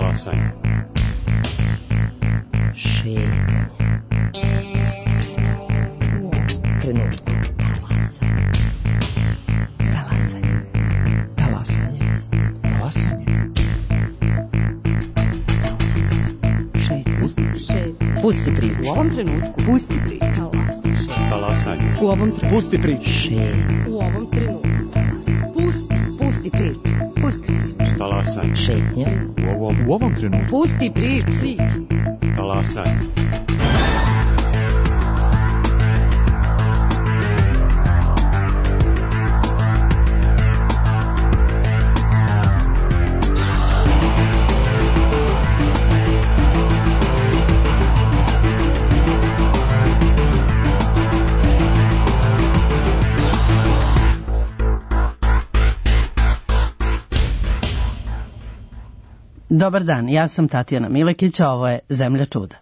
Talasanje. Šetnje. Trenutku. Talasanje. Talasanje. Talasanje. Šetnje. Pusti priču. U ovom trenutku. Pusti priču. Talasanje. U ovom trenutku. Pusti priču. Šetnje. U ovom trenutku. Pusti priču. Pusti priču. Talasanje. Šetnje. U ovom trenutku. Pusti priču. Talasanje. Dobar dan, ja sam Tatjana Milekić, a ovo je Zemlja čuda.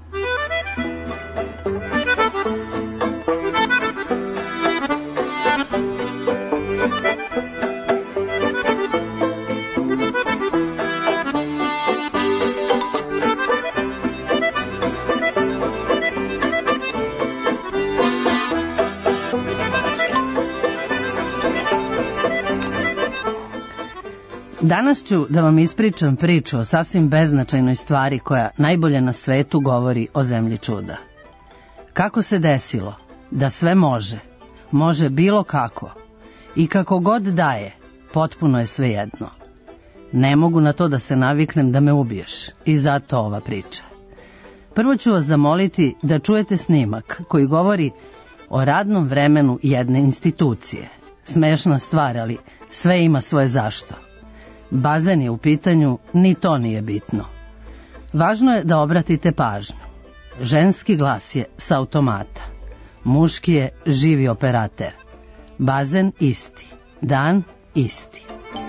Danas ću da vam ispričam priču o sasvim beznačajnoj stvari koja najbolje na svetu govori o zemlji čuda. Kako se desilo da sve može bilo kako i kako god daje, potpuno je svejedno. Ne mogu na to da se naviknem da me ubiješ i zato ova priča. Prvo ću vas zamoliti da čujete snimak koji govori o radnom vremenu jedne institucije. Smešna stvar, ali sve ima svoje zašto. Bazen je u pitanju, ni to nije bitno. Važno je da obratite pažnju. Ženski glas je s automata. Muški je živi operater. Bazen isti. Dan isti.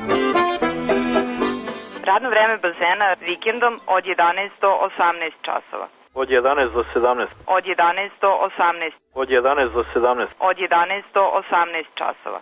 Radno vreme bazena vikendom od 11 do 18 časova. Od 11 do 17. Od 11 do 18. Od 11 do 17. Od 11 do 18 časova.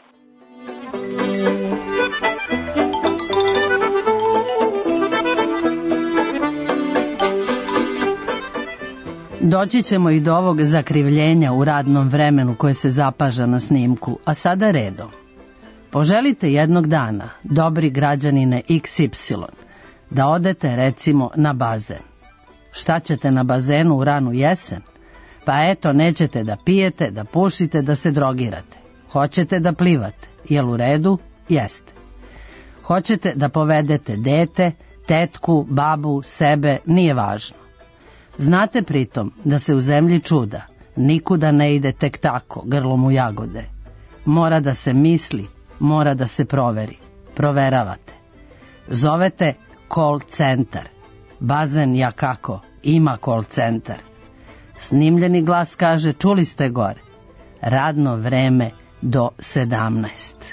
Doći ćemo i do ovog zakrivljenja u radnom vremenu koje se zapaža na snimku, a sada redom. Poželite jednog dana, dobri građanine XY, da odete recimo na bazen. Šta ćete na bazenu u ranu jesen? Pa eto, nećete da pijete, da pušite, da se drogirate. Hoćete da plivate. Jel u redu? Jeste. Hoćete da povedete dete, tetku, babu, sebe, nije važno. Znate pritom da se u zemlji čuda nikuda ne ide tek tako, grlom u jagode. Mora da se misli, mora da se proveri. Proveravate. Zovete call centar. Bazen ja kako, ima call centar. Snimljeni glas kaže, čuli ste gore. Radno vreme do 17.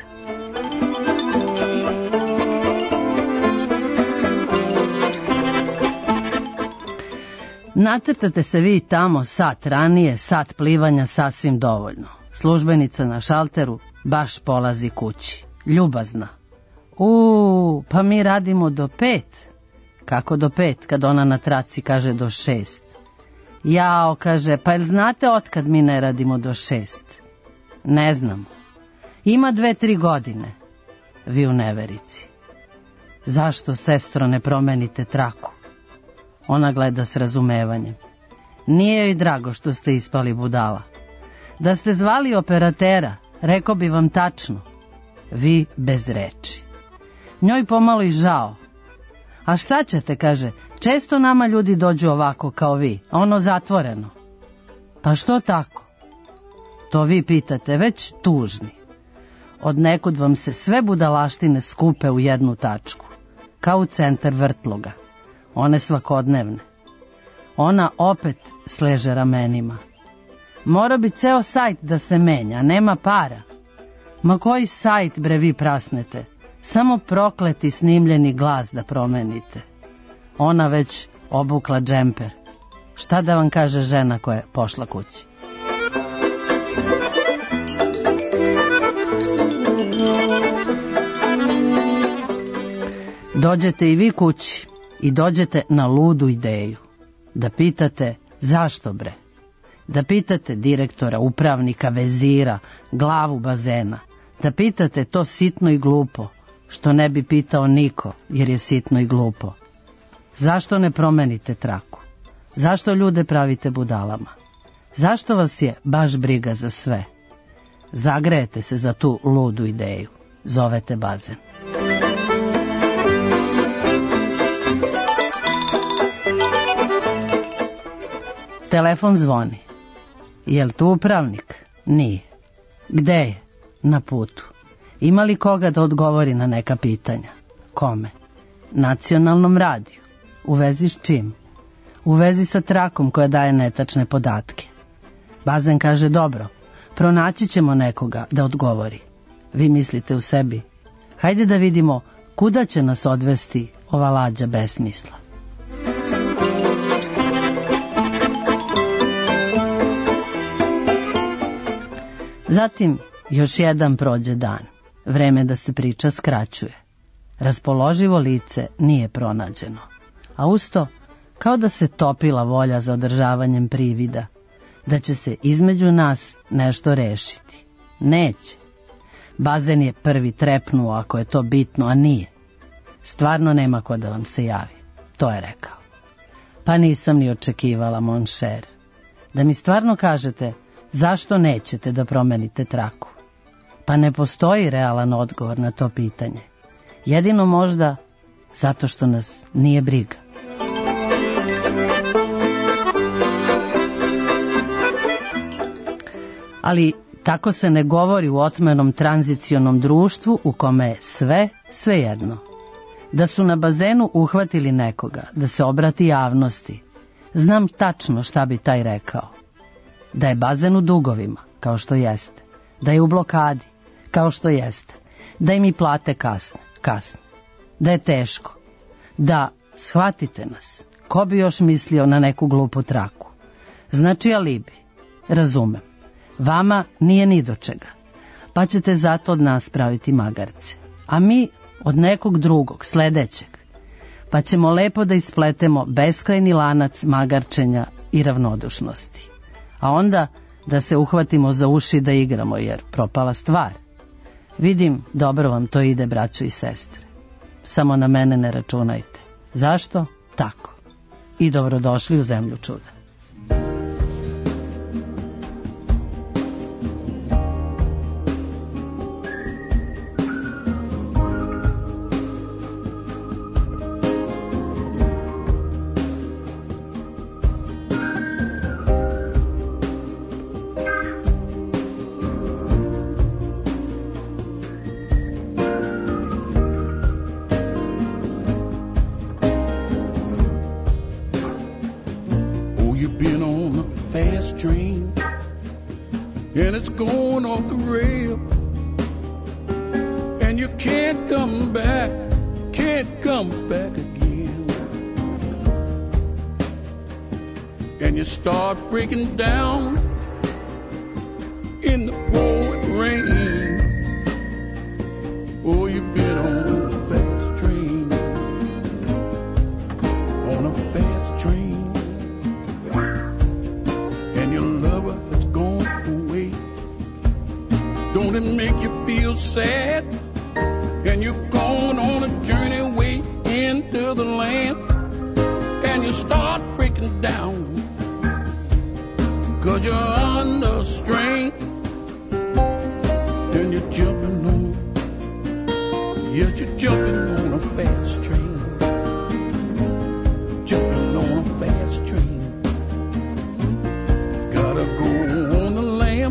Nacrtate se vi tamo sat ranije, sat plivanja sasvim dovoljno. Službenica na šalteru baš polazi kući. Ljubazna. Pa mi radimo do 5. Kako do 5 kad ona na traci kaže do 6? Jao, kaže, pa jel znate otkad mi ne radimo do 6? Ne znamo. Ima 2-3 godine. Vi u neverici. Zašto, sestro, ne promenite traku? Ona gleda s razumevanjem. Nije joj drago što ste ispali budala. Da ste zvali operatera, rekao bi vam tačno. Vi bez reči. Njoj pomalo i žao. A šta ćete, kaže, često nama ljudi dođu ovako kao vi, a ono zatvoreno. Pa što tako? To vi pitate, već tužni. Od nekud vam se sve budalaštine skupe u jednu tačku, kao u centar vrtloga. One svakodnevne. Ona opet sleže ramenima. Mora bi ceo sajt da se menja, nema para. Ma koji sajt, bre, vi prasnete? Samo prokleti snimljeni glas da promenite. Ona već obukla džemper. Šta da vam kaže žena koja je pošla kući? Dođete i vi kući. i dođete na ludu ideju. Da pitate zašto bre? Da pitate direktora, upravnika, vezira, glavu bazena. Da pitate to sitno i glupo, što ne bi pitao niko, jer je sitno i glupo. Zašto ne promenite traku? Zašto ljude pravite budalama? Zašto vas je baš briga za sve? Zagrejete se za tu ludu ideju. Zovete bazen. Telefon zvoni. Jel tu upravnik? Nije. Gde je? Na putu. Ima li koga da odgovori na neka pitanja? Kome? Nacionalnom radiju. U vezi s čim? U vezi sa trakom koja daje netačne podatke. Bazen kaže dobro, pronaći ćemo nekoga da odgovori. Vi mislite u sebi, hajde da vidimo kuda će nas odvesti ova lađa besmisla. Zatim još jedan prođe dan. Vreme da se priča skraćuje. Raspoloživo lice nije pronađeno. A usto, kao da se topila volja za održavanjem privida, da će se između nas nešto rešiti. Neće. Bazen je prvi trepnuo ako je to bitno, a nije. Stvarno nema ko da vam se javi. To je rekao. Pa nisam ni očekivala, mon cher. Da mi stvarno kažete zašto nećete da promenite traku. Pa ne postoji realan odgovor na to pitanje. Jedino možda zato što nas nije briga. Ali tako se ne govori u otmenom tranzicionom društvu u kome je sve svejedno. Da su na bazenu uhvatili nekoga, da se obrati javnosti. Znam tačno šta bi taj rekao. Da je bazen u dugovima, kao što jeste. Da je u blokadi, kao što jeste. Da im i plate kasne. Da je teško. Da, shvatite nas. Ko bi još mislio na neku glupu traku? Znači alibi. Razumem. Vama nije ni do čega. Pa ćete zato od nas praviti magarce. A mi od nekog drugog, sledećeg. Pa ćemo lepo da ispletemo beskrajni lanac magarčenja i ravnodušnosti. A onda da se uhvatimo za uši da igramo, jer propala stvar. Vidim, dobro vam to ide, braćo i sestre. Samo na mene ne računajte. Zašto? Tako. I dobrodošli u zemlju čuda. Train, and it's going off the rail, and you can't come back again, and you start breaking down in the pouring rain. Oh, you've been on a fast train, on a fast train. Don't it make you feel sad? And you're going on a journey way into the land, and you start breaking down, 'cause you're under strain, and you're jumping on, yes, you're jumping on a fast train, jumping on a fast train. Gotta go on the lam,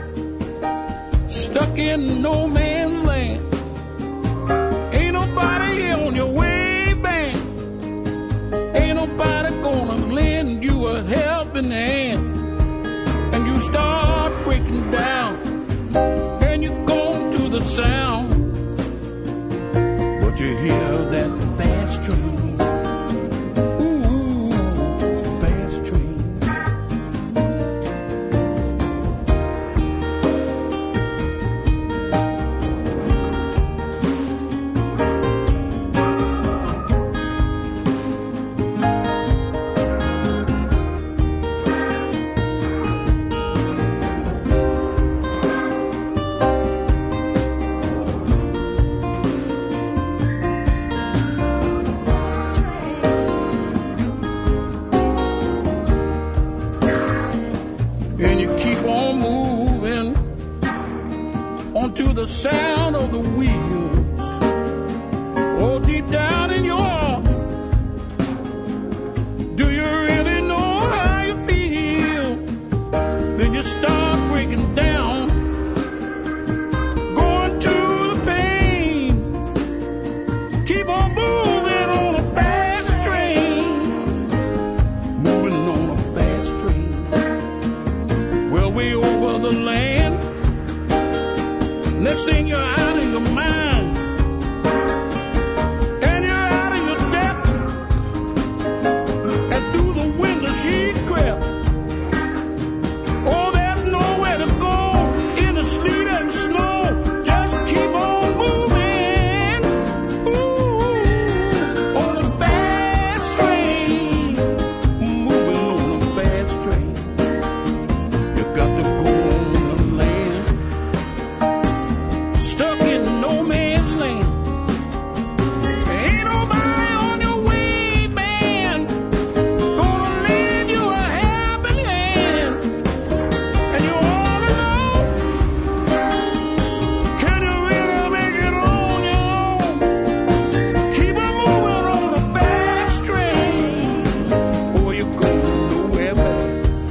stuck in no man's land. Ain't nobody on your way back. Ain't nobody gonna lend you a helping hand. And you start breaking down, and you go to the sound, but you hear that fast train. Ooh, fast train. onto the sound of the wheels. Oh, deep down in your heart, do you really know how you feel? Then you start breaking down, going to the pain. Keep on moving on a fast train, moving on a fast train. Well, way over the land. Next thing you're out of your mind, and you're out of your depth, and through the window she crept. Oh, there's nowhere to go in the sleet and snow. Just keep on moving, ooh, on a fast train, moving on a fast train. You got to go on the land, stuck in no man's land. Ain't nobody on your way, man, gonna lend you a helping hand. And you're all alone. Can you really make it on your own? Keep on moving on a fast train, or you're going nowhere back.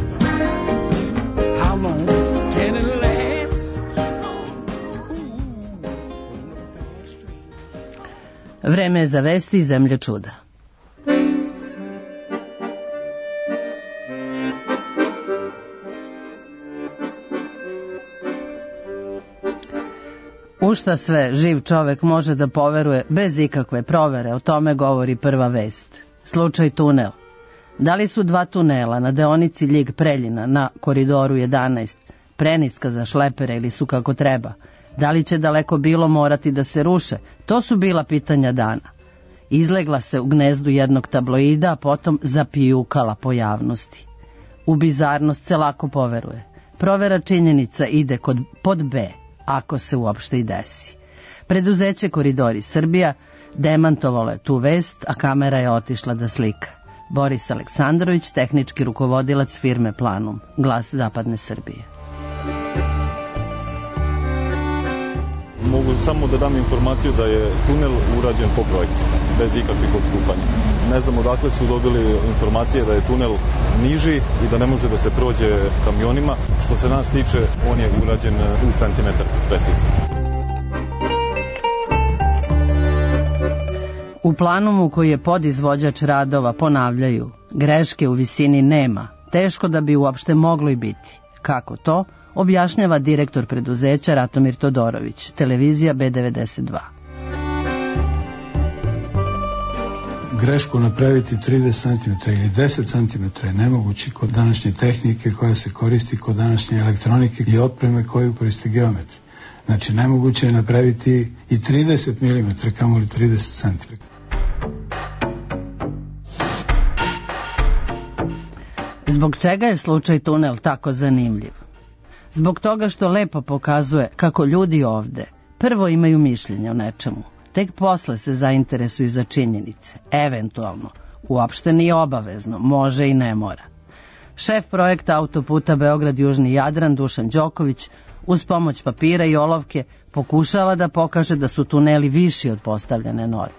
How long can it last? Ooh, on a fast train. Vreme je za vesti iz zemlje čuda. U šta sve živ čovek može da poveruje bez ikakve provere, o tome govori prva vest. Slučaj tunel. Da li su dva tunela na deonici Ljig-Preljina na koridoru 11 preniska za šlepere ili su kako treba? Da li će daleko bilo morati da se ruše? To su bila pitanja dana. Izlegla se u gnezdu jednog tabloida, a potom zapijukala po javnosti. U bizarnost se lako poveruje. Provera činjenica ide pod B, ako se uopšte i desi. Preduzeće Koridori Srbija demantovalo je tu vest, a kamera je otišla da slika. Boris Aleksandrović, tehnički rukovodilac firme Planum, Glas Zapadne Srbije. Mogu samo da dam informaciju da je tunel urađen po projektu, bez ikakvih odstupanja. Ne znam odakle su dobili informacije da je tunel niži i da ne može da se prođe kamionima. Što se nas tiče, on je urađen u centimetar precizno. U Planumu, koji je podizvođač radova, ponavljaju: greške u visini nema, teško da bi uopšte moglo i biti. Kako to? Objašnjava direktor preduzeća Ratomir Todorović, televizija B92. Grešku napraviti 30 cm ili 10 cm je nemoguće kod današnje tehnike koja se koristi, kod današnje elektronike i opreme koju koristi geometri. Znači, nemoguće je napraviti i 30 mm, kamoli 30 cm. Zbog čega je slučaj tunel tako zanimljiv? Zbog toga što lepo pokazuje kako ljudi ovde prvo imaju mišljenje o nečemu, tek posle se zainteresuju za činjenice, eventualno, uopšte nije obavezno, može i ne mora. Šef projekta autoputa Beograd-Južni Jadran Dušan Đoković uz pomoć papira i olovke pokušava da pokaže da su tuneli viši od postavljene norme.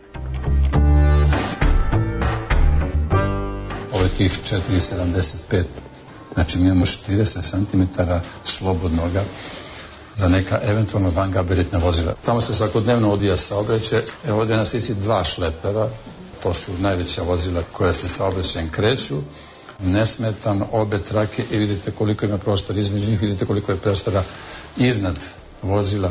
Ovo je tih 4,75, znači mi imamo 30 cm slobodnoga za neka eventualno vangabaritna vozila. Tamo se svakodnevno odvija saobraćaj. Evo ovdje na slici dva šlepera, to su najveća vozila koja se saobraćajem kreću, nesmetano obe trake i vidite koliko ima prostora između njih, vidite koliko je prostora iznad vozila.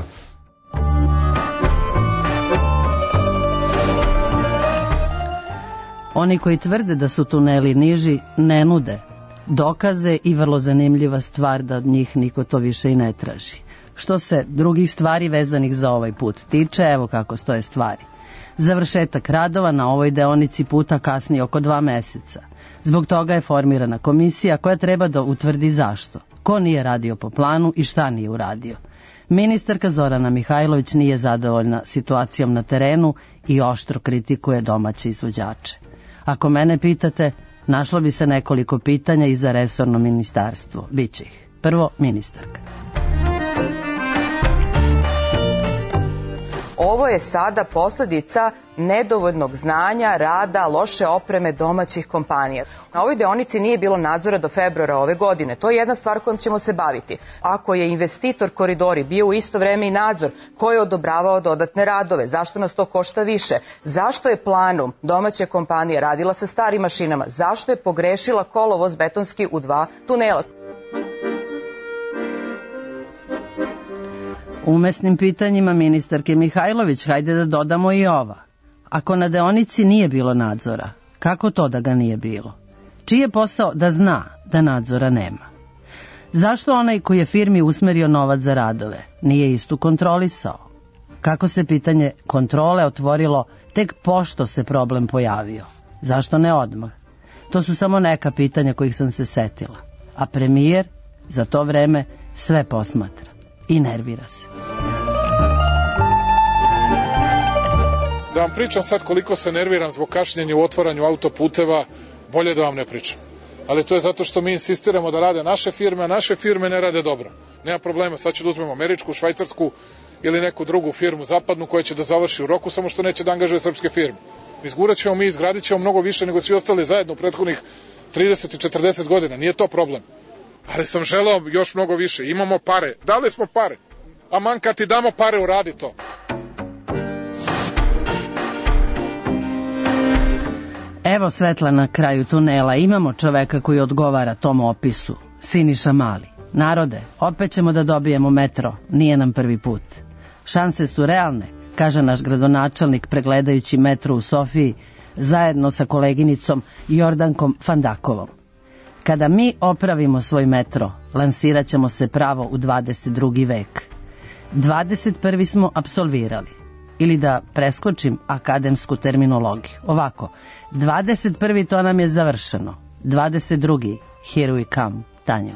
Oni koji tvrde da su tuneli niži ne nude dokaze i vrlo zanimljiva stvar da od njih niko to više i ne traži. Što se drugih stvari vezanih za ovaj put tiče, evo kako stoje stvari. Završetak radova na ovoj deonici puta kasni oko 2 meseca. Zbog toga je formirana komisija koja treba da utvrdi zašto, ko nije radio po planu i šta nije uradio. Ministarka Zorana Mihajlović nije zadovoljna situacijom na terenu i oštro kritikuje domaće izvođače. Ako mene pitate, našlo bi se nekoliko pitanja i za resorno ministarstvo. Biće ih. Prvo, ministarka. Ovo je sada posledica nedovoljnog znanja, rada, loše opreme domaćih kompanija. Na ovoj deonici nije bilo nadzora do februara ove godine. To je jedna stvar kojom ćemo se baviti. Ako je investitor Koridori bio u isto vreme i nadzor, ko je odobravao dodatne radove? Zašto nas to košta više? Zašto je planom domaća kompanija radila sa starim mašinama? Zašto je pogrešila kolovoz betonski u 2 tunela? Umesnim pitanjima ministarke Mihajlović, hajde da dodamo i ova. Ako na deonici nije bilo nadzora, kako to da ga nije bilo? Čiji je posao da zna da nadzora nema? Zašto onaj koji je firmi usmerio novac za radove nije istu kontrolisao? Kako se pitanje kontrole otvorilo tek pošto se problem pojavio? Zašto ne odmah? To su samo neka pitanja kojih sam se setila. A premijer za to vreme sve posmatra i nervira se. Da vam pričam sad koliko se nerviram zbog kašnjenja u otvaranju autoputeva, bolje da vam ne pričam. Ali to je zato što mi insistiramo da rade naše firme, a naše firme ne rade dobro. Nema problema, sad ću da uzmemo američku, švajcarsku ili neku drugu firmu zapadnu koja će da završi u roku, samo što neće da angažuje srpske firme. Izgurat ćemo mi, izgradit ćemo mnogo više nego svi ostali zajedno u prethodnih 30 i 40 godina. Nije to problem. Ali sam želeo još mnogo više. Imamo pare. Dali smo pare. Aman kad ti damo pare, uradi to. Evo svetla na kraju tunela. Imamo čoveka koji odgovara tom opisu. Siniša Mali. Narode, opet ćemo da dobijemo metro. Nije nam prvi put. Šanse su realne, kaže naš gradonačelnik pregledajući metro u Sofiji zajedno sa koleginicom Jordankom Fandakovom. Kada mi opravimo svoj metro, lansirat ćemo se pravo u 22. vek. 21. smo apsolvirali. Ili da preskočim akademsku terminologiju. Ovako, 21. to nam je završeno. 22. here we come, Tanja.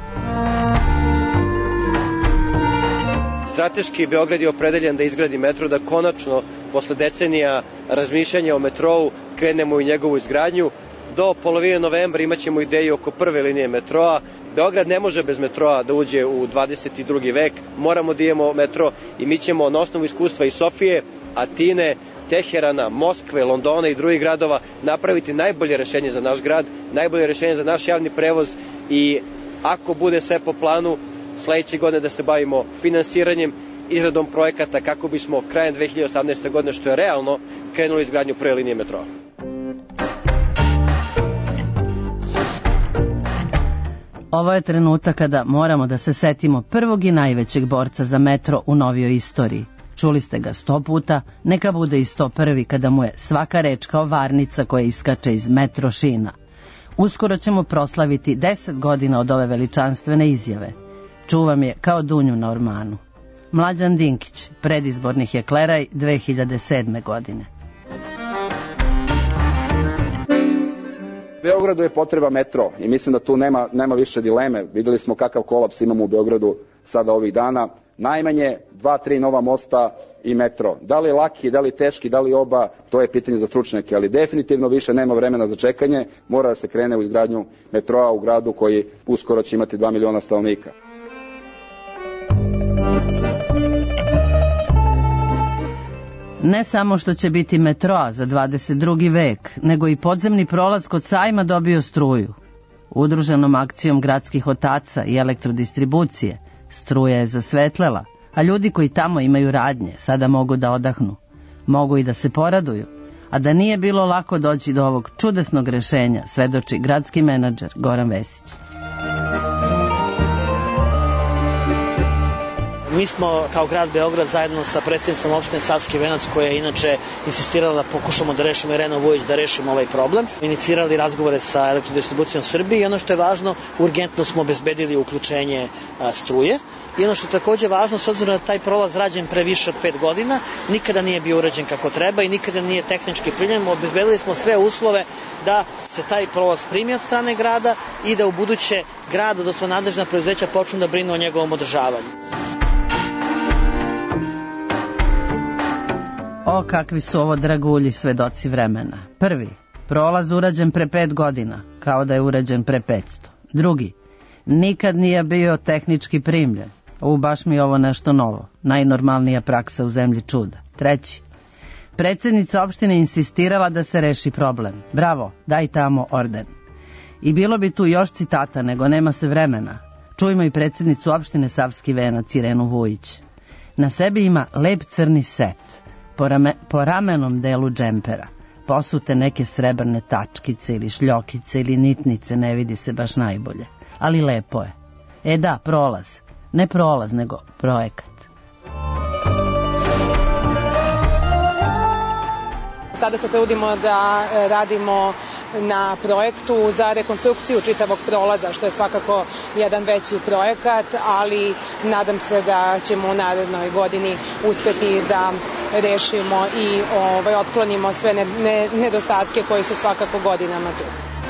Strateški Beograd je opredeljen da izgradi metro, da konačno, posle decenija razmišljanja o metrou, krenemo u njegovu izgradnju. Do polovine novembra imaćemo ideju oko prve linije metroa. Beograd ne može bez metroa da uđe u 22. vek. Moramo da imamo metro i mi ćemo na osnovu iskustva iz Sofije, Atine, Teherana, Moskve, Londona i drugih gradova napraviti najbolje rešenje za naš grad, najbolje rešenje za naš javni prevoz i ako bude sve po planu, sledeće godine da se bavimo finansiranjem, izradom projekata kako bismo krajem 2018. godine, što je realno, krenuli izgradnju prve linije metroa. Ovo je trenutak kada moramo da se setimo prvog i najvećeg borca za metro u novijoj istoriji. Čuli ste ga 100 puta, neka bude i 101. kada mu je svaka reč kao varnica koja iskače iz metro šina. Uskoro ćemo proslaviti 10 godina od ove veličanstvene izjave. Čuvam je kao dunju na ormanu. Mlađan Dinkić, predizborni hekleraj 2007. godine. Beogradu je potreba metro i mislim da tu nema više dileme. Videli smo kakav kolaps imamo u Beogradu sada ovih dana. Najmanje 2-3 nova mosta i metro. Da li laki, da li teški, da li oba, to je pitanje za stručnjake, ali definitivno više nema vremena za čekanje. Mora da se krene u izgradnju metroa u gradu koji uskoro će imati 2 miliona stanovnika. Ne samo što će biti metroa za 22. vek, nego i podzemni prolaz kod sajma dobio struju. Udruženom akcijom gradskih otaca i elektrodistribucije struja je zasvetlela, a ljudi koji tamo imaju radnje sada mogu da odahnu. Mogu i da se poraduju, a da nije bilo lako doći do ovog čudesnog rešenja, svedoči gradski menadžer Goran Vesić. Mi smo kao grad Beograd zajedno sa predsjednicom opštine Savski Venac, koja je inače insistirala da pokušamo da rešimo, Irena Vujić, da rešimo ovaj problem, inicirali razgovore sa elektrodistribucijom Srbije i ono što je važno, urgentno smo obezbedili uključenje struje. I ono što je takođe važno, s obzirom da taj prolaz rađen pre više od 5 godina, nikada nije bio urađen kako treba i nikada nije tehnički primljen. Obezbedili smo sve uslove da se taj prolaz primi od strane grada i da u buduće grad, odnosno nadležna preduzeća, počnu da brinu o njegovom održavanju. O, kakvi su ovo dragulji svedoci vremena. Prvi, prolaz urađen pre 5 godina, kao da je urađen pre 500. Drugi, nikad nije bio tehnički primljen. Baš mi je ovo nešto novo. Najnormalnija praksa u zemlji čuda. 3. Predsednica opštine insistirala da se reši problem. Bravo, daj tamo orden. I bilo bi tu još citata, nego nema se vremena. Čujmo i predsednicu opštine Savski Venac, Irenu Vujić. Na sebi ima lep crni set, po ramenom delu džempera, posute neke srebrne tačkice ili šljokice ili nitnice, ne vidi se baš najbolje, ali lepo je. Da, prolaz. Ne prolaz, nego projekat. Sada se trudimo da radimo na projektu za rekonstrukciju čitavog prolaza, što je svakako jedan veći projekat, ali nadam se da ćemo u narednoj godini uspeti da rešimo i otklonimo sve nedostatke koji su svakako godinama tu.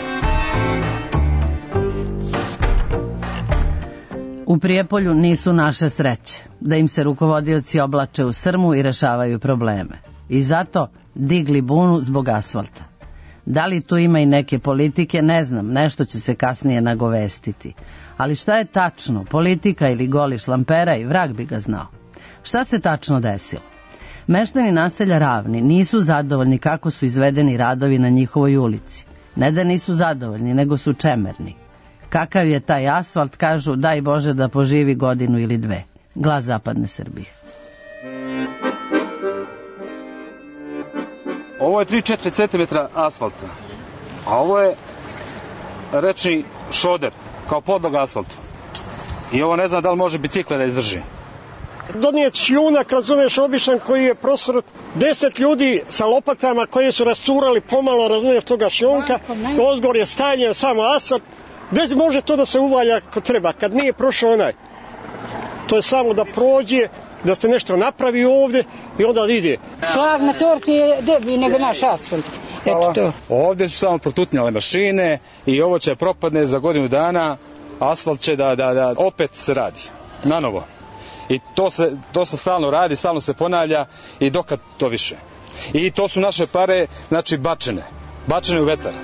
U Prijepolju nisu naše sreće, da im se rukovodioci oblače u srmu i rešavaju probleme. I zato digli bunu zbog asfalta. Da li tu ima i neke politike, ne znam, nešto će se kasnije nagovestiti. Ali šta je tačno, politika ili goli šlampera, i vrag bi ga znao. Šta se tačno desilo? Meštani naselja Ravni nisu zadovoljni kako su izvedeni radovi na njihovoj ulici. Ne da nisu zadovoljni, nego su čemerni. Kakav je taj asfalt, kažu, daj Bože da poživi godinu ili dve. Glas zapadne Srbije. Ovo je 3-4 cm asfalta, a ovo je rečni šoder, kao podlog asfaltu. I ovo ne znam da li može bicikle da izdrži. Donijet šljunak, razumiješ, običan koji je prosrut 10 ljudi sa lopatama koji su rasturali pomalo, razumiješ, toga šljunka. Ozgor je stavljen samo asfalt. Gdje može to da se uvalja ako treba, kad nije prošao onaj? To je samo da prođe, da se nešto napravi ovdje i onda ide. Šlag na torti je deblji nego naš asfalt. Eto to. Ovdje su samo protutnjale mašine i ovo će propadne za godinu dana. Asfalt će da opet se radi, na novo. I to se stalno radi, stalno se ponavlja i dokad to više. I to su naše pare, znači bačene u vetar.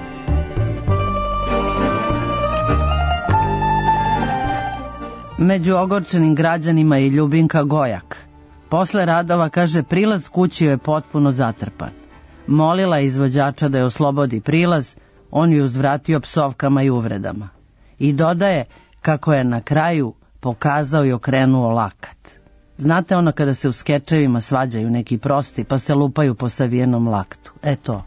Među ogorčenim građanima i Ljubinka Gojak. Posle radova, kaže, prilaz kući je potpuno zatrpan. Molila je izvođača da je oslobodi prilaz, on ju uzvratio psovkama i uvredama. I dodaje kako je na kraju pokazao i okrenuo lakat. Znate ono kada se u skečevima svađaju neki prosti pa se lupaju po savijenom laktu. To.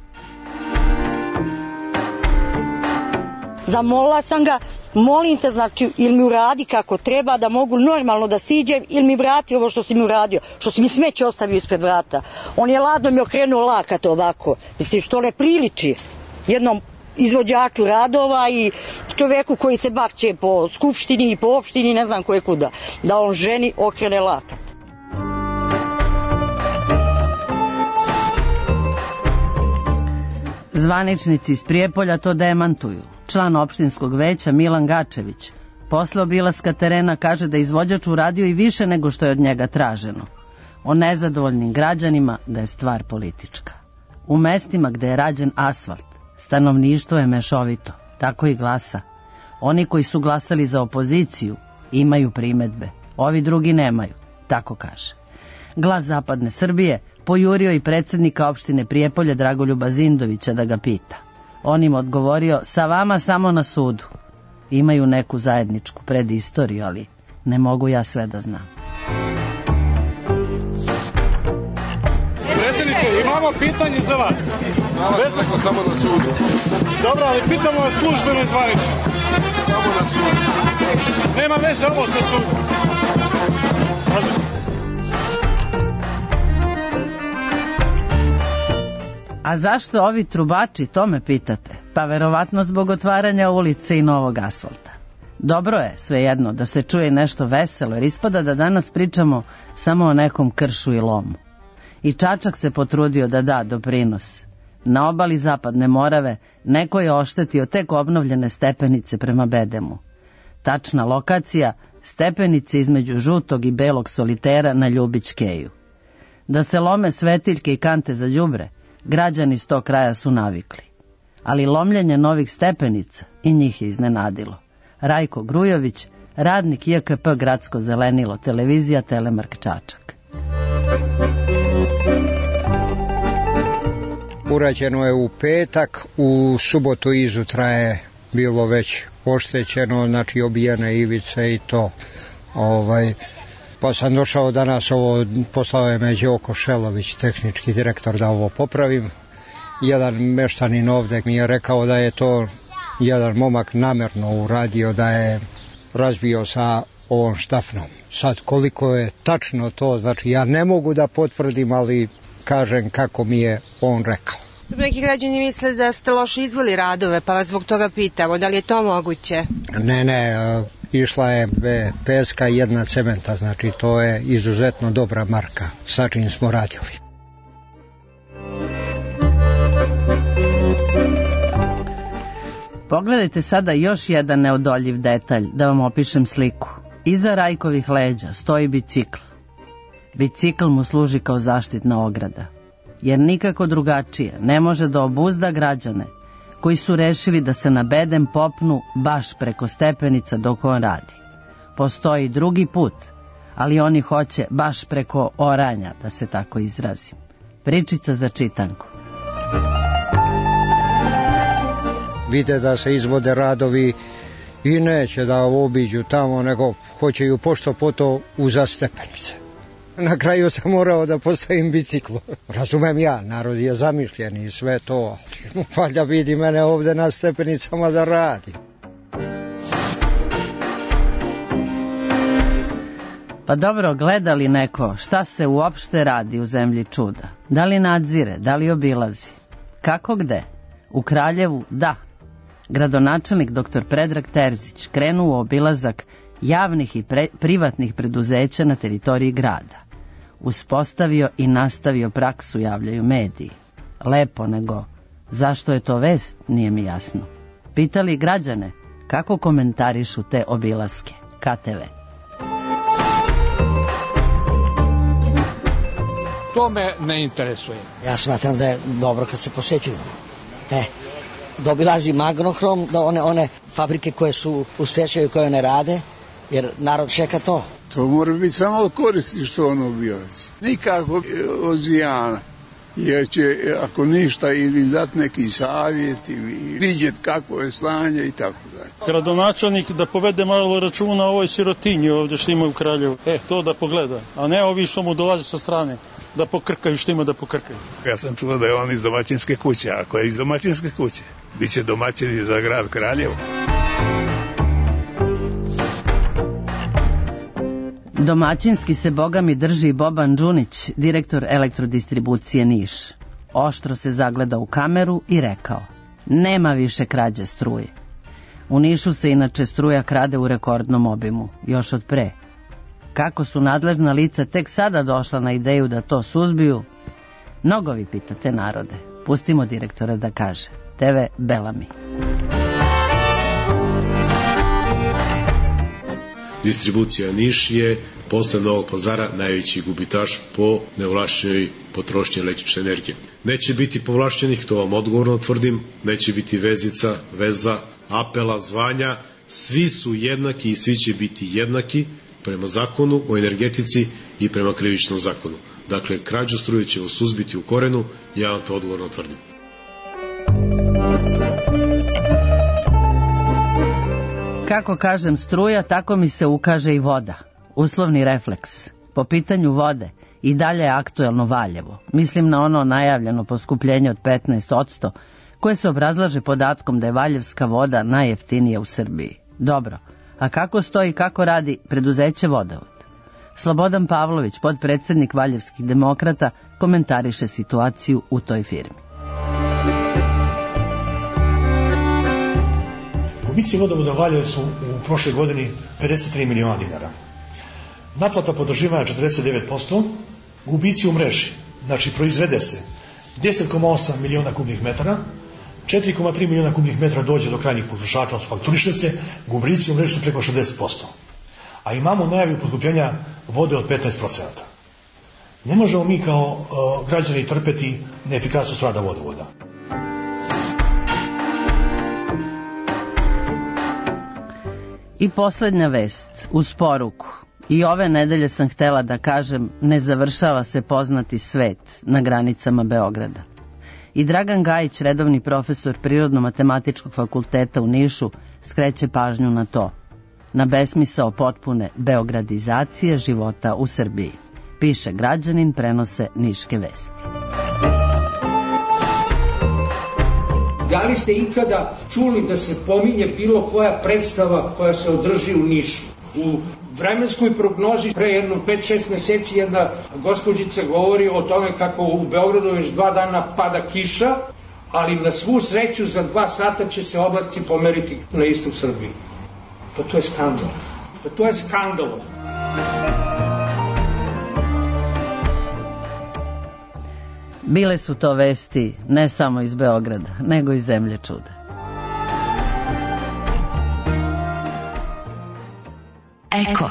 Zamolila sam ga, molim te, znači, ili mi uradi kako treba da mogu normalno da siđem, ili mi vrati ovo što si mi uradio, što si mi smeće ostavio ispred vrata. On je ladno mi okrenuo lakat ovako, mislim, što ne priliči jednom izvođaču radova i čoveku koji se bakće po skupštini i po opštini, ne znam koje kuda, da on ženi okrene lakat. Zvaničnici iz Prijepolja to demantuju. Član opštinskog veća Milan Gačević posle obilaska terena kaže da izvođač uradio i više nego što je od njega traženo. O nezadovoljnim građanima da je stvar politička. U mestima gde je rađen asfalt, stanovništvo je mešovito, tako i glasa. Oni koji su glasali za opoziciju imaju primedbe, ovi drugi nemaju, tako kaže. Glas zapadne Srbije pojurio i predsednika opštine Prijepolje Dragoljuba Zindovića da ga pita. On im odgovorio, sa vama samo na sudu. Imaju neku zajedničku predistoriju, ali ne mogu ja sve da znam. Predsjedniče, imamo pitanje za vas. Vezano samo na sudu. Dobro, ali pitamo vas službeno i zvanično. Samo na sudu. Nema veze ovo sa sudom. A zašto ovi trubači, to me pitate? Pa verovatno zbog otvaranja ulice i novog asfalta. Dobro je, svejedno, da se čuje nešto veselo, jer ispada da danas pričamo samo o nekom kršu i lomu. I Čačak se potrudio da da doprinos. Na obali Zapadne Morave neko je oštetio tek obnovljene stepenice prema Bedemu. Tačna lokacija, stepenice između žutog i belog solitera na Ljubić keju. Da se lome svetiljke i kante za đubre, građani s tog kraja su navikli. Ali lomljenje novih stepenica i njih je iznenadilo. Rajko Grujović, radnik JKP Gradsko zelenilo, televizija Telemark Čačak. Urađeno je u petak, u subotu izutra je bilo već oštećeno, znači obijene ivice i to. Pa sam došao danas, poslao je me Đoko Šelović, tehnički direktor, da ovo popravim. Jedan meštanin ovde mi je rekao da je to jedan momak namerno uradio, da je razbio sa ovom štafnom. Sad koliko je tačno to, znači ja ne mogu da potvrdim, ali kažem kako mi je on rekao. Neki građani misle da ste loše izveli radove, pa vas zbog toga pitamo, da li je to moguće? Ne, išla je peska i jedna cementa, znači to je izuzetno dobra marka, sa čim smo radili. Pogledajte sada još jedan neodoljiv detalj, da vam opišem sliku. Iza Rajkovih leđa stoji bicikl. Bicikl mu služi kao zaštitna ograda, jer nikako drugačije ne može da obuzda građane koji su rešili da se na bedem popnu baš preko stepenica dok on radi. Postoji drugi put, ali oni hoće baš preko oranja, da se tako izrazim. Pričica za čitanku. Vide da se izvode radovi i neće da obiđu tamo, nego hoćeju pošto poto uza stepenice. Na kraju sam morao da postavim biciklu. Razumem ja, narod je zamišljen i sve to, ali da vidi mene ovde na stepenicama da radi. Pa dobro, gleda li neko šta se uopšte radi u zemlji čuda? Da li nadzire, da li obilazi? Kako gde? U Kraljevu, da. Gradonačelnik dr. Predrag Terzić krenuo u obilazak javnih i privatnih preduzeća na teritoriji grada. Uspostavio i nastavio praksu, javljaju mediji. Lepo, nego zašto je to vest, nije mi jasno. Pitali građane kako komentarišu te obilaske. KTV. To me ne interesuje. Ja smatram da je dobro kad se posećuju. Da obilazi Magnohrom, da one fabrike koje su u stečaju, koje ne rade, jer narod čeka to. To mora biti samo od koristi što ono obilazi. Nikako od zijana, jer će, ako ništa, ili dati neki savjet, ili vidjeti kakvo je stanje i tako dalje. Gradonačelnik da povede malo računa o ovoj sirotinji ovdje što ima u Kraljevu. To da pogleda, a ne ovi što mu dolaze sa strane, da pokrkaju što ima da pokrkaju. Ja sam čuo da je on iz domaćinske kuće, ako je iz domaćinske kuće, bit će domaćin za grad Kraljevo. Domaćinski se bogami drži Boban Đunić, direktor elektrodistribucije Niš. Oštro se zagleda u kameru i rekao: nema više krađe struje. U Nišu se inače struja krade u rekordnom obimu, još od pre. Kako su nadležna lica tek sada došla na ideju da to suzbiju? Mnogo vi pitate narode. Pustimo direktora da kaže. TV Belami. Distribucija Niš je posle Novog Pazara najveći gubitaš po neovlašćenoj potrošnji električne energije. Neće biti povlašćenih, to vam odgovorno tvrdim, neće biti vezica, veza, apela, zvanja, svi su jednaki i svi će biti jednaki prema zakonu o energetici i prema krivičnom zakonu. Dakle, krađu struje ćemo suzbiti u korenu, ja vam to odgovorno tvrdim. Kako kažem struja, tako mi se ukaže i voda. Uslovni refleks. Po pitanju vode i dalje je aktuelno Valjevo. Mislim na ono najavljeno poskupljenje od 15%, koje se obrazlaže podatkom da je valjevska voda najjeftinija u Srbiji. Dobro, a kako stoji, kako radi preduzeće Vodovod? Slobodan Pavlović, podpredsednik Valjevskih demokrata, komentariše situaciju u toj firmi. Gubici Vodovoda Valjevo su u prošle godini 53 miliona dinara. Naplata potraživanja 49%, gubici u mreži, znači proizvede se 10,8 miliona kubnih metara, 4,3 miliona kubnih metara dođe do krajnjih potrošača, fakturiše se, gubici u mreži su preko 60%. A imamo najavu poskupljenja vode od 15%. Ne možemo mi kao građani trpeti neefikasnost rada vodovoda. I poslednja vest, uz poruku. I ove nedelje sam htela da kažem, ne završava se poznati svet na granicama Beograda. I Dragan Gajić, redovni profesor Prirodno-matematičkog fakulteta u Nišu, skreće pažnju na to. Na besmisao potpune beogradizacije života u Srbiji. Piše Građanin, prenose Niške vesti. Da li ste ikada čuli da se pominje bilo koja predstava koja se održi u Nišu? U vremenskoj prognozi pre jedno 5-6 meseci jedna gospođica govori o tome kako u Beogradu već 2 dana pada kiša, ali na svu sreću za 2 sata će se oblaci pomeriti na istok Srbije. Pa to je skandal. Pa to je skandal. Bile su to vesti ne samo iz Beograda, nego i zemlje čuda. Eko.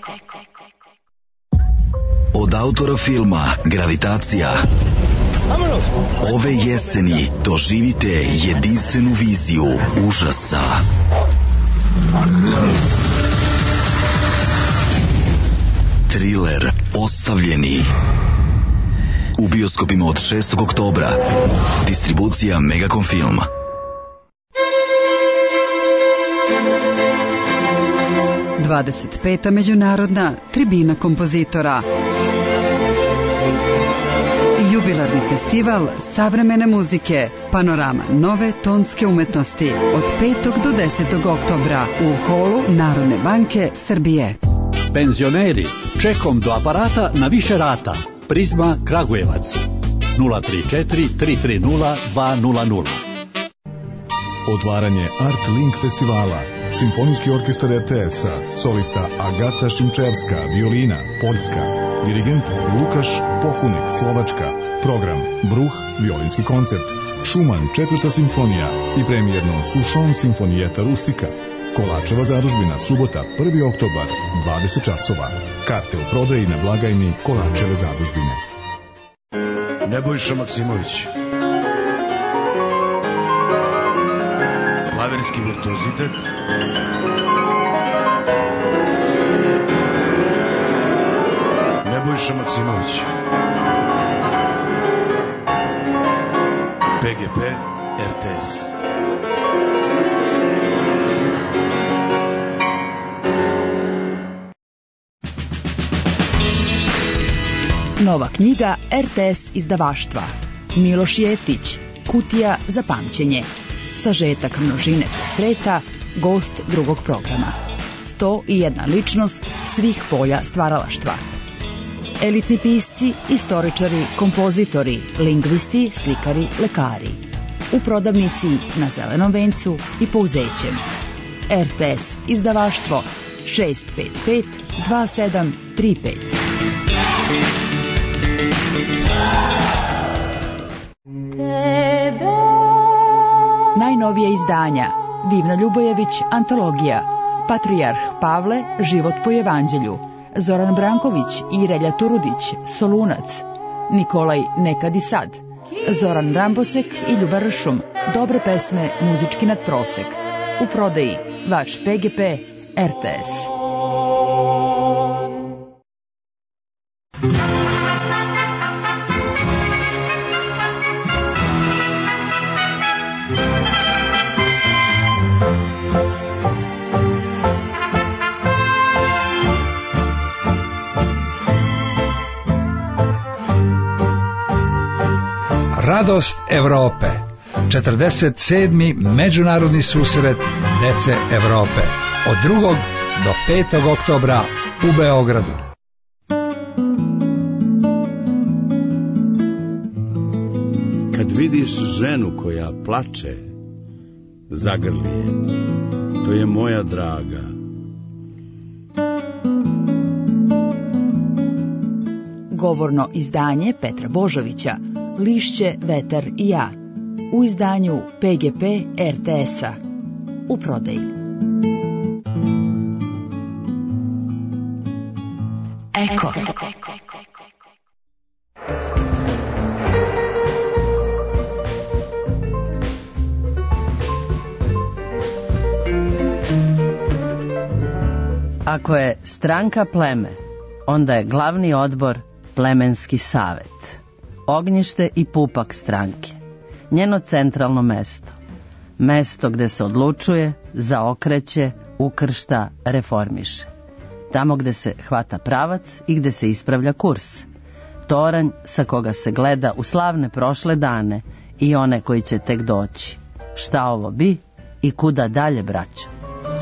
Od autora filma Gravitacija ove jeseni doživite jedinstvenu viziju užasa. Triler Ostavljeni. U bioskopima od 6. oktobra. Distribucija Megacom Film. ...25. međunarodna tribina kompozitora. Jubilarni festival savremene muzike, panorama nove tonske umetnosti od 5. do 10. oktobra u holu Narodne banke Srbije. Penzioneri, čekom do aparata na više rata. Prizma Kragujevac 034 330 200. Otvaranje Art Link festivala. Simfonijski orkestar RTS-a, solista Agata Šimčevska, violina, Poljska, dirigent Lukaš Pohunek, Slovačka, program Bruh, violinski koncert, Šuman, 4. simfonija i premijerno Sušon simfonijeta Rustika. Kolačeva zadužbina, subota, 1. oktobar, 20 časova. Karte u prodaji na blagajni Kolačeve zadužbine. Nebojša Maksimović. Klaverski virtuozitet. Nebojša Maksimović. PGP RTS. Nova knjiga RTS izdavaštva. Miloš Jeftić, Kutija za pamćenje. Sažetak množine portreta, gost drugog programa. 101 ličnost svih polja stvaralaštva. Elitni pisci, istoričari, kompozitori, lingvisti, slikari, lekari. U prodavnici na Zelenom vencu i Pouzećem. RTS izdavaštvo 655 2735. Najnovije izdanja: Divna Ljubojević, antologija, Patrijarh Pavle, život po evanđelju, Zoran Branković i Relja Turudić, Solunac, Nikolaj Nekad i sad, Zoran Rambosek i Ljuba Ršum, dobre pesme, muzički nadprosek. U prodaji vaš PGP RTS. Radost Evrope, 47. međunarodni susret dece Evrope, od 2. do 5. oktobra u Beogradu. Kad vidiš ženu koja plače, zagrli je, to je moja draga. Govorno izdanje Petra Božovića, Lišće, vetar i ja, u izdanju PGP RTS-a, u prodaji. Eko. Ako je stranka pleme, onda je glavni odbor plemenski savet. Ognjište i pupak stranke. Njeno centralno mesto. Mesto gde se odlučuje, zaokreće, ukršta, reformiše. Tamo gde se hvata pravac i gde se ispravlja kurs. Toranj sa koga se gleda u slavne prošle dane i one koji će tek doći. Šta ovo bi i kuda dalje, braćo?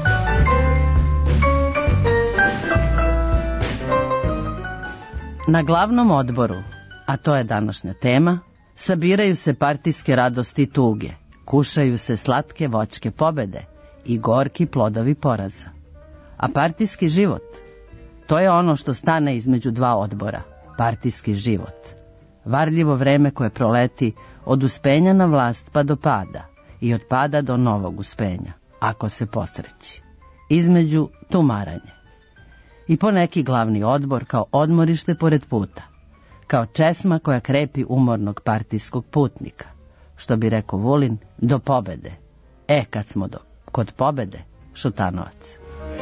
Na glavnom odboru, a to je današnja tema, sabiraju se partijske radosti i tuge, kušaju se slatke voćke pobede i gorki plodovi poraza. A partijski život, to je ono što stane između dva odbora, partijski život. Varljivo vreme koje proleti od uspenja na vlast pa do pada i od pada do novog uspenja, ako se posreći. Između tumaranje. I poneki glavni odbor kao odmorište pored puta, kao česma koja krepi umornog partijskog putnika, što bi rekao Vulin, do pobede. Kad smo kod pobede, Šutanovac.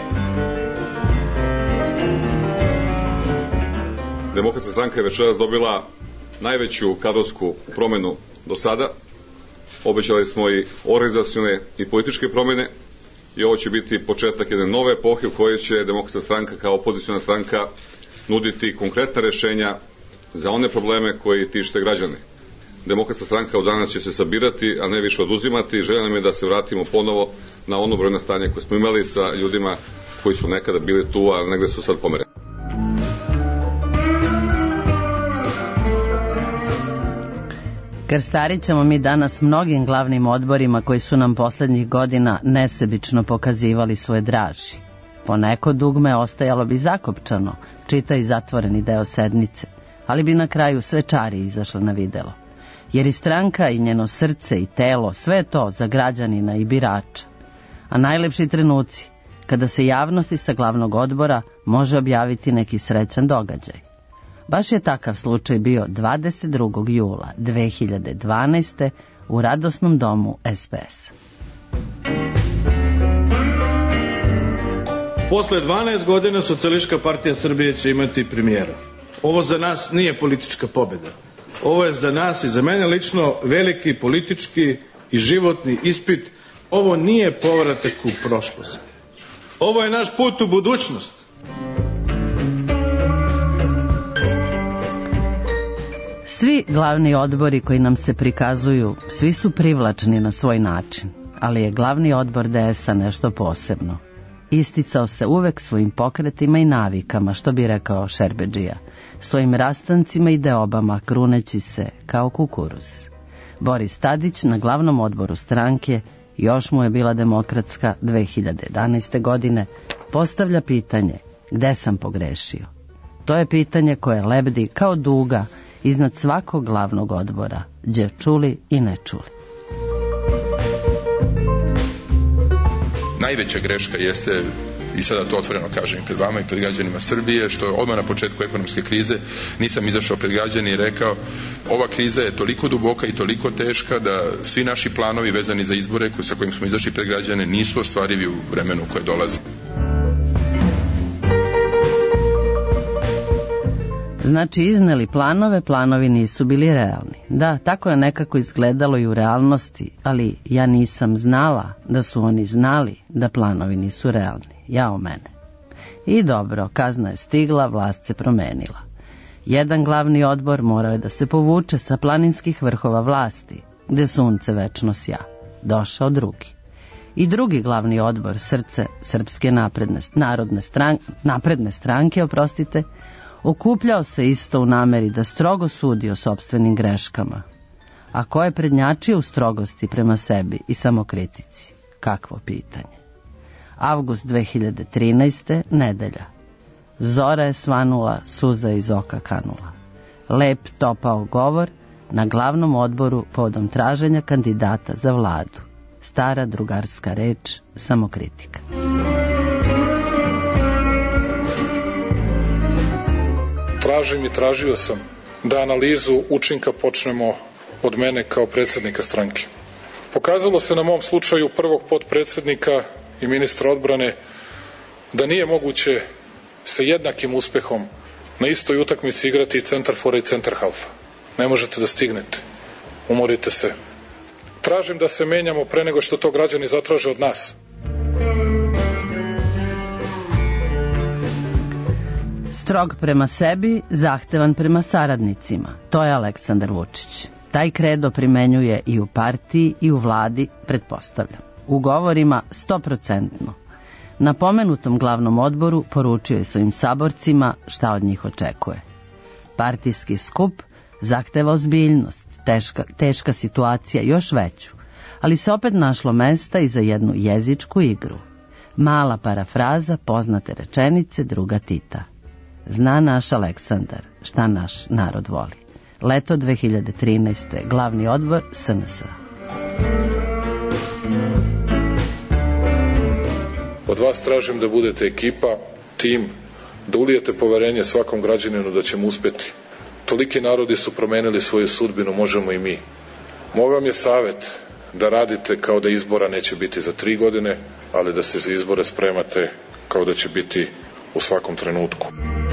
Demokratska stranka je večeras dobila najveću kadrovsku promenu do sada. Obećali smo i organizacione i političke promjene i ovo će biti početak jedne nove epohe u kojoj će Demokratska stranka kao opoziciona stranka nuditi konkretna rešenja za one probleme koji tište građane. Demokratska stranka od danas će se sabirati, a ne više oduzimati. Želja nam je da se vratimo ponovo na ono brojno stanje koje smo imali sa ljudima koji su nekada bili tu, a negde su sad pomereni. Krstarit ćemo mi danas mnogim glavnim odborima koji su nam poslednjih godina nesebično pokazivali svoje draži. Poneko dugme ostajalo bi zakopčano, čita i zatvoreni deo sednice, ali bi na kraju sve čari izašle na videlo. Jer i stranka i njeno srce i telo, sve to za građanina i birača. A najlepši trenuci, kada se javnosti sa glavnog odbora može objaviti neki srećan događaj. Baš je takav slučaj bio 22. jula 2012. u radosnom domu SPS. Posle 12 godina Socijalistička partija Srbije će imati premijera. Ovo za nas nije politička pobjeda. Ovo je za nas i za mene lično veliki politički i životni ispit. Ovo nije povratak u prošlost. Ovo je naš put u budućnost. Svi glavni odbori koji nam se prikazuju, svi su privlačni na svoj način, ali je glavni odbor DS-a nešto posebno. Isticao se uvek svojim pokretima i navikama, što bi rekao Šerbedžija, svojim rastancima i deobama kruneći se kao kukuruz. Boris Tadić na glavnom odboru stranke, još mu je bila demokratska 2011. godine, postavlja pitanje gde sam pogrešio. To je pitanje koje lebdi kao duga iznad svakog glavnog odbora, gdje čuli i ne čuli. Najveća greška jeste, i sada to otvoreno kažem pred vama i pred građanima Srbije, što odmah na početku ekonomske krize nisam izašao pred građane i rekao ova kriza je toliko duboka i toliko teška da svi naši planovi vezani za izbore sa kojim smo izašli pred građane nisu ostvarivi u vremenu koje dolazi. Znači, izneli planove, planovi nisu bili realni. Da, tako je nekako izgledalo i u realnosti, ali ja nisam znala da su oni znali da planovi nisu realni. Jao mene. I dobro, kazna je stigla, vlast se promenila. Jedan glavni odbor morao je da se povuče sa planinskih vrhova vlasti, gde sunce večno sja. Došao drugi. I drugi glavni odbor, srce Srpske napredne stranke, okupljao se isto u nameri da strogo sudi o sopstvenim greškama. A ko je prednjačio u strogosti prema sebi i samokritici? Kakvo pitanje. Avgust 2013. nedelja. Zora je svanula, suza iz oka kanula. Lep topao govor na glavnom odboru povodom traženja kandidata za vladu. Stara drugarska reč, samokritika. Tražim i tražio sam da analizu učinka počnemo od mene kao predsjednika stranke. Pokazalo se na mom slučaju prvog potpredsjednika i ministra odbrane da nije moguće sa jednakim uspehom na istoj utakmici igrati i centarfora i centarhalfa. Ne možete da stignete. Umorite se. Tražim da se menjamo pre nego što to građani zatraže od nas. Strog prema sebi, zahtevan prema saradnicima. To je Aleksandar Vučić. Taj kredo primenjuje i u partiji i u vladi, pretpostavljam. U govorima 100%. Na pomenutom glavnom odboru poručio je svojim saborcima šta od njih očekuje. Partijski skup zahteva ozbiljnost, teška situacija još veću, ali se opet našlo mesta i za jednu jezičku igru. Mala parafraza poznate rečenice druga Tita. Zna naš Aleksandar šta naš narod voli. Leto 2013. Glavni odbor SNS. Od vas tražim da budete ekipa, tim, da ulijete poverenje svakom građaninu da ćemo uspeti. Toliki narodi su promenili svoju sudbinu, možemo i mi. Moj vam je savjet da radite kao da izbora neće biti za 3 godine, ali da se za izbore spremate kao da će biti u svakom trenutku.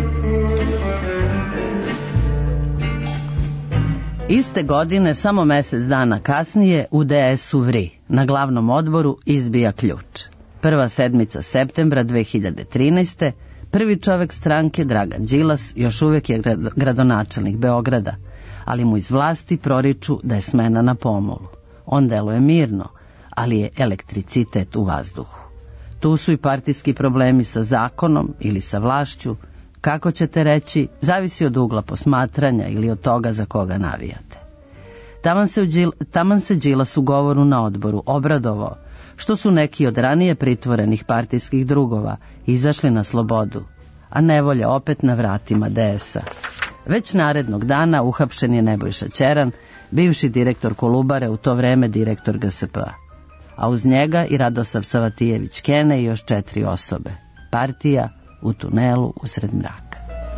Iste godine, samo mjesec dana kasnije, u DS-u Vri, na glavnom odboru izbija ključ. Prva sedmica septembra 2013. Prvi čovjek stranke, Dragan Đilas, još uvijek je gradonačelnik Beograda, ali mu iz vlasti proriču da je smena na pomolu. On deluje mirno, ali je elektricitet u vazduhu. Tu su i partijski problemi sa zakonom ili sa vlašću. Kako ćete reći, zavisi od ugla posmatranja ili od toga za koga navijate. Taman se Đilas u govoru na odboru obradovao što su neki od ranije pritvorenih partijskih drugova izašli na slobodu, a nevolja opet na vratima DS-a. Već narednog dana uhapšen je Nebojša Ćeran, bivši direktor Kolubare, u to vreme direktor GSP-a. A uz njega i Radosav Savatijević Kene i još 4 osobe. Partija u tunelu usred mraka.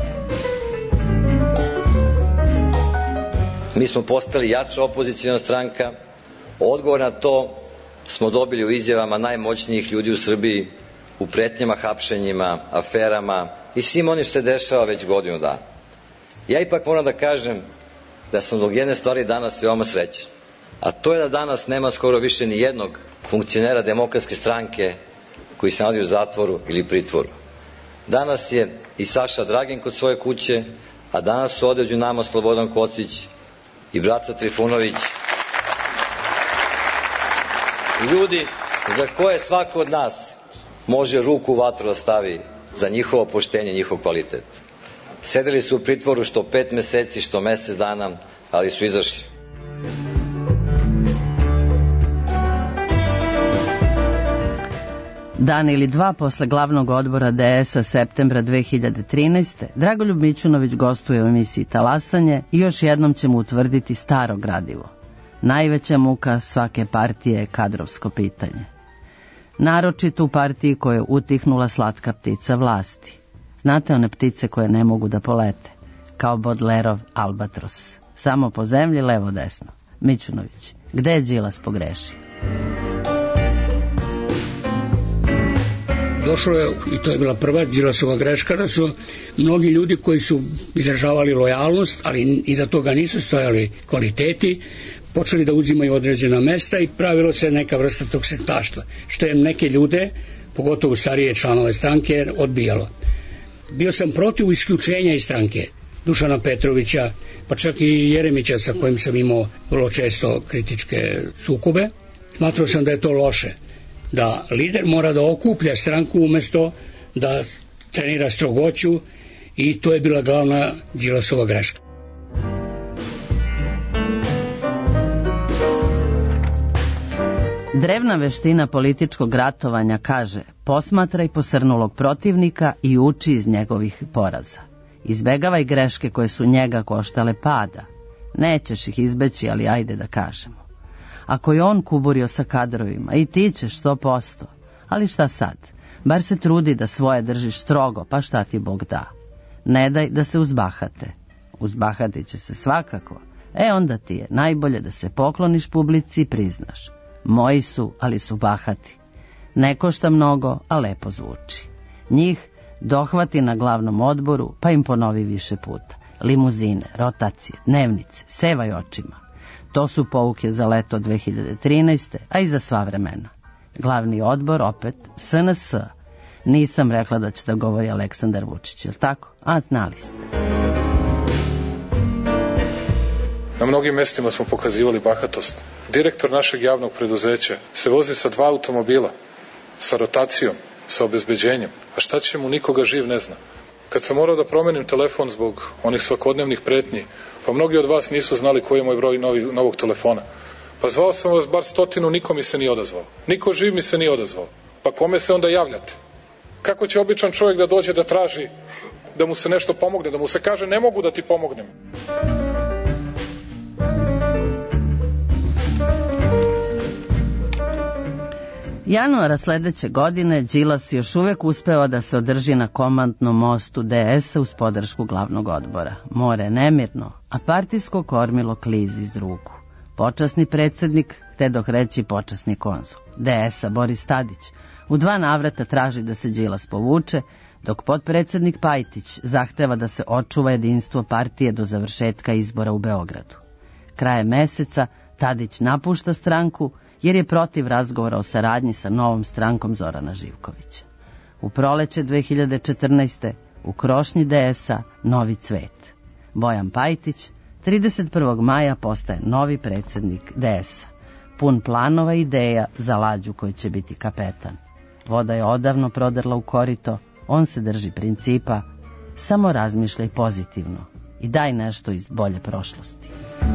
Mi smo postali jača opozicijna stranka. Odgovor na to smo dobili u izjavama najmoćnijih ljudi u Srbiji, u pretnjama, hapšenjima, aferama i svim onim što se dešava već godinu dana. Ja ipak moram da kažem da sam zbog jedne stvari danas veoma srećan, a to je da danas nema skoro više ni jednog funkcionera Demokratske stranke koji se nalazi u zatvoru ili pritvoru. Danas je i Saša Dragin kod svoje kuće, a danas su ovde među nama Slobodan Kocić i Braca Trifunović. Ljudi za koje svako od nas može ruku u vatru da stavi za njihovo poštenje, njihov kvalitet. Sedeli su u pritvoru što 5 meseci, što mesec dana, ali su izašli. Dan ili dva posle glavnog odbora DS-a septembra 2013. Dragoljub Mićunović gostuje u emisiji Talasanje i još jednom će mu utvrditi staro gradivo. Najveća muka svake partije je kadrovsko pitanje. Naročito u partiji koja je utihnula slatka ptica vlasti. Znate one ptice koje ne mogu da polete, kao Bodlerov albatros. Samo po zemlji, levo desno. Mićunović, gde je Đilas pogrešio? Došlo je, i to je bila prva Đilasova greška, da su mnogi ljudi koji su izražavali lojalnost, ali iza toga nisu stojali kvaliteti, počeli da uzimaju određena mesta i pravilo se neka vrsta tog sektaštva, što je neke ljude, pogotovo starije članove stranke, odbijalo. Bio sam protiv isključenja iz stranke Dušana Petrovića, pa čak i Jeremića, sa kojim sam imao vrlo često kritičke sukobe. Smatrao sam da je to loše, da lider mora da okuplja stranku umesto da trenira strogoću, i to je bila glavna Đilasova greška. Drevna veština političkog ratovanja kaže: posmatraj posrnulog protivnika i uči iz njegovih poraza. Izbegavaj greške koje su njega koštale pada. Nećeš ih izbeći, ali ajde da kažemo. Ako je on kuburio sa kadrovima, i ti ćeš 100%. Ali šta sad? Bar se trudi da svoje držiš strogo, pa šta ti Bog da. Ne daj da se uzbahate. Uzbahati će se svakako. Onda ti je najbolje da se pokloniš publici i priznaš: moji su, ali su bahati. Ne košta mnogo, a lepo zvuči. Njih dohvati na glavnom odboru, pa im ponovi više puta. Limuzine, rotacije, dnevnice, sevaj očima. To su pouke za leto 2013. a i za sva vremena. Glavni odbor opet SNS. Nisam rekla da će da govori Aleksandar Vučić, jel tako? A znali ste. Na mnogim mestima smo pokazivali bahatost. Direktor našeg javnog preduzeća se vozi sa 2 automobila, sa rotacijom, sa obezbeđenjem. A šta će mu, nikoga živ ne zna. Kad sam morao da promenim telefon zbog onih svakodnevnih pretnji, pa mnogi od vas nisu znali koji je moj broj novog telefona. Pa zvao sam vas bar 100, niko mi se nije odazvao. Niko živ mi se nije odazvao. Pa kome se onda javljate? Kako će običan čovjek da dođe da traži da mu se nešto pomogne, da mu se kaže ne mogu da ti pomognem? Januara sledeće godine Đilas još uvek uspeva da se održi na komandnom mostu DS-a uz podršku glavnog odbora. More nemirno, a partijsko kormilo klizi iz ruku. Počasni predsednik, te dok reći počasni konzul. DS-a Boris Tadić u 2 navrata traži da se Đilas povuče, dok potpredsednik Pajtić zahteva da se očuva jedinstvo partije do završetka izbora u Beogradu. Krajem meseca Tadić napušta stranku jer je protiv razgovora o saradnji sa novom strankom Zorana Živkovića. U proleće 2014. u krošnji DS-a novi cvet. Bojan Pajtić 31. maja postaje novi predsednik DS-a, pun planova i ideja za Lađu koji će biti kapetan. Voda je odavno prodrla u korito, on se drži principa, samo razmišljaj pozitivno i daj nešto iz bolje prošlosti.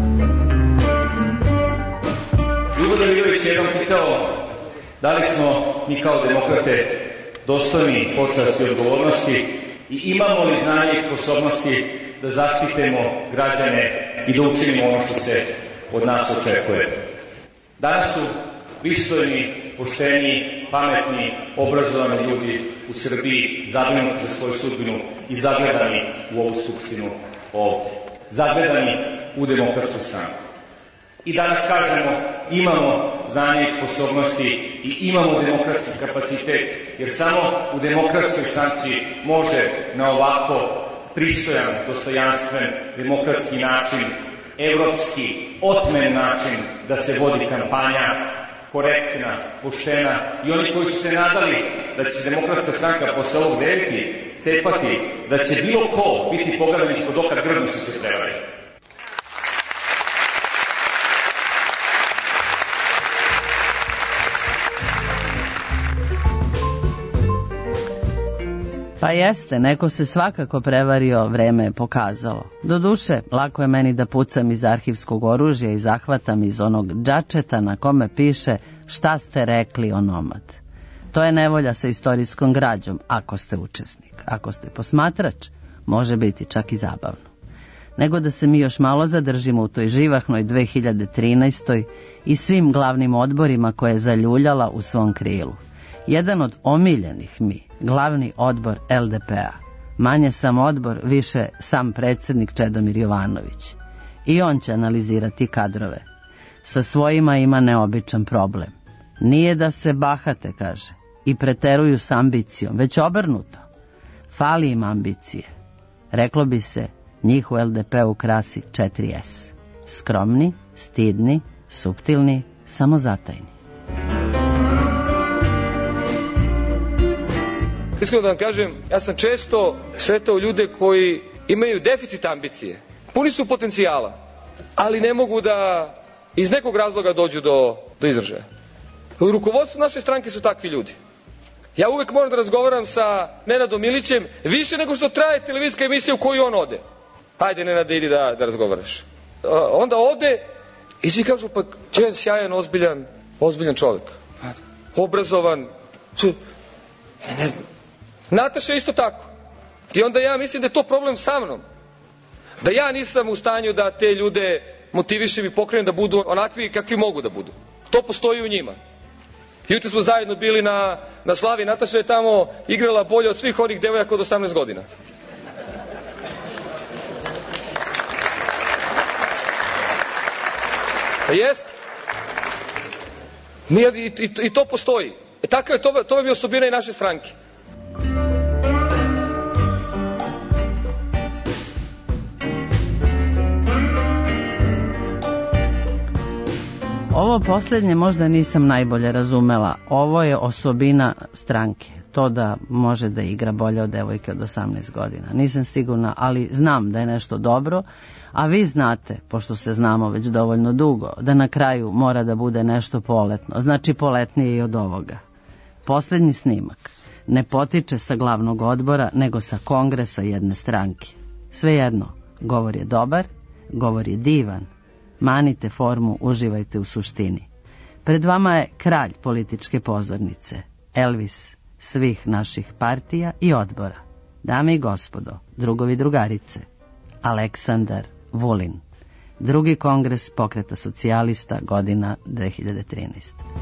Ljubo Davidović je jednom pitao da li smo mi kao demokrate dostojni počasti i odgovornosti i imamo li znanje i sposobnosti da zaštitimo građane i da učinimo ono što se od nas očekuje. Danas su pristojni, pošteni, pametni, obrazovani ljudi u Srbiji zabrinuti za svoju sudbinu i zagledani u ovu skupštinu ovde. Zagledani u Demokratsku stranku. I danas kažemo imamo znanje i sposobnosti i imamo demokratski kapacitet, jer samo u Demokratskoj stranci može na ovako pristojan, dostojanstven, demokratski način, evropski, otmen način da se vodi kampanja, korektna, poštena, i oni koji su se nadali da će se Demokratska stranka posle ovog deliti, cepati, da će bilo ko biti pogledan ispod oka, grdno su se prevarili. Pa jeste, neko se svakako prevario, vreme je pokazalo. Doduše, lako je meni da pucam iz arhivskog oružja i zahvatam iz onog džačeta na kome piše šta ste rekli onomad. To je nevolja sa istorijskom građom, ako ste učesnik. Ako ste posmatrač, može biti čak i zabavno. Nego da se mi još malo zadržimo u toj živahnoj 2013. i svim glavnim odborima koje je zaljuljala u svom krilu. Jedan od omiljenih mi, glavni odbor LDP-a. Manje sam odbor, više sam predsednik Čedomir Jovanović. I on će analizirati kadrove. Sa svojima ima neobičan problem. Nije da se bahate, kaže, i preteruju s ambicijom, već obrnuto. Fali im ambicije. Reklo bi se, njih u LDP-u krasi 4S. Skromni, stidni, suptilni, samozatajni. Iskreno da vam kažem, ja sam često sretao ljude koji imaju deficit ambicije. Puni su potencijala, ali ne mogu da iz nekog razloga dođu do izražaja. U rukovodstvu naše stranke su takvi ljudi. Ja uvek moram da razgovaram sa Nenadom Milićem više nego što traje televizijska emisija u koju on ode. Hajde, Nenade, idi da razgovaraš. Onda ode i svi kažu, pa će jedan sjajan, ozbiljan čovjek. Obrazovan. Ne znam. Nataša isto tako. I onda ja mislim da je to problem sa mnom. Da ja nisam u stanju da te ljude motivišem i pokrenem da budu onakvi kakvi mogu da budu. To postoji u njima. Juče smo zajedno bili na slavi. Nataša je tamo igrala bolje od svih onih devojaka od 18 godina. A jest? I to postoji. To vam je osobina i naše stranke. Ovo posljednje možda nisam najbolje razumela. Ovo je osobina stranke. To da može da igra bolje od devojke od 18 godina. Nisam sigurna, ali znam da je nešto dobro, a vi znate, pošto se znamo već dovoljno dugo, da na kraju mora da bude nešto poletno. Znači poletnije i od ovoga. Posljednji snimak ne potiče sa glavnog odbora, nego sa kongresa jedne stranke. Svejedno, govor je dobar, govor je divan. Manite formu, uživajte u suštini. Pred vama je kralj političke pozornice, Elvis svih naših partija i odbora. Dame i gospodo, drugovi i drugarice, Aleksandar Vulin. Drugi kongres Pokreta socijalista, godina 2013.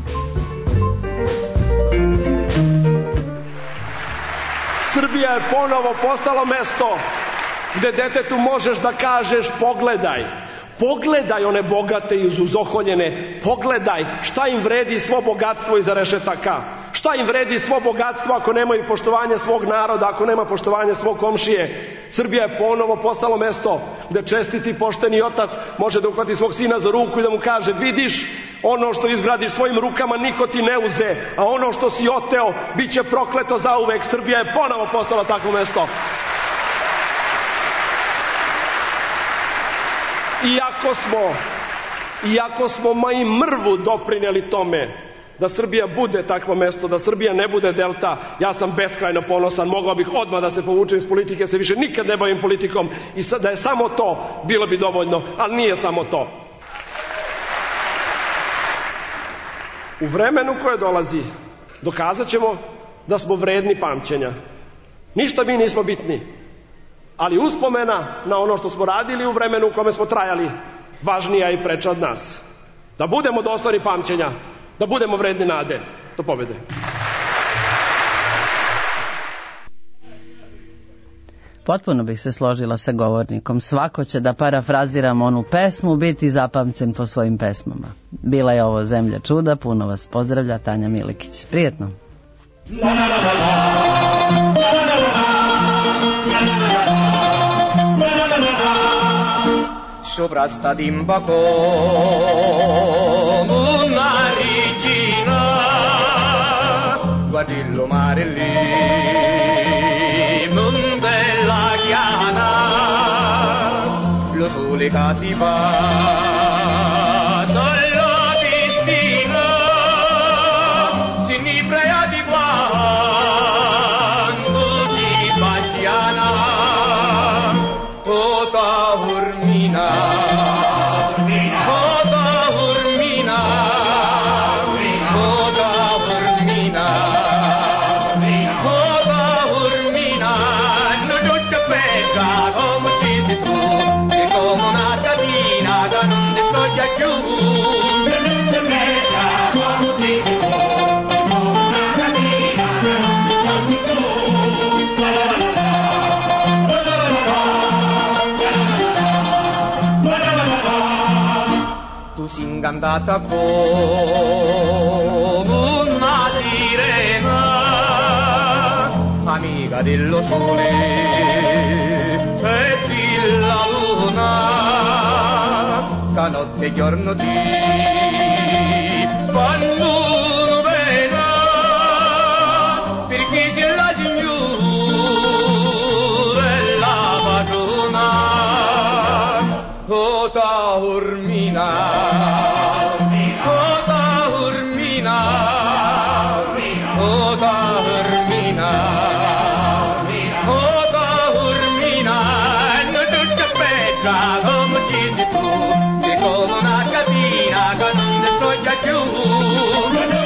Srbija je ponovo postalo mesto gde detetu možeš da kažeš pogledaj. Pogledaj one bogate i uzoholjene, pogledaj šta im vredi svo bogatstvo iza rešetaka, šta im vredi svo bogatstvo ako nemaju poštovanje svog naroda, ako nema poštovanje svog komšije. Srbija je ponovo postalo mesto gde čestiti pošteni otac može da uhvati svog sina za ruku i da mu kaže vidiš, ono što izgradiš svojim rukama niko ti ne uze, a ono što si oteo bit će prokleto zauvek. Srbija je ponovo postala takvo mesto. Iako smo i mrvu doprineli tome da Srbija bude takvo mesto, da Srbija ne bude delta, ja sam beskrajno ponosan, mogao bih odmah da se povučem iz politike, se više nikad ne bavim politikom i da je samo to, bilo bi dovoljno, ali nije samo to. U vremenu koje dolazi dokazat ćemo da smo vredni pamćenja. Ništa mi nismo bitni, ali uspomena na ono što smo radili u vremenu u kome smo trajali važnija i preča od nas. Da budemo dostojni pamćenja, da budemo vredni nade do pobjede. Potpuno bih se složila sa govornikom. Svako će, da parafraziram onu pesmu, biti zapamćen po svojim pesmama. Bila je ovo Zemlja čuda, puno vas pozdravlja Tanja Milekić. Prijetno. Soprastadim come una regina, guardi il mare lì, non bella chiana, lo sole cattiva, solo destino, si niprea di quando si baciana, o ta urmina. Incantata come una sirena, amica dello sole e della luna, che notte e giorno ti fanno pena, perché sei la signora e la padrona, o ta urmina. Come una catena che non ne so già più.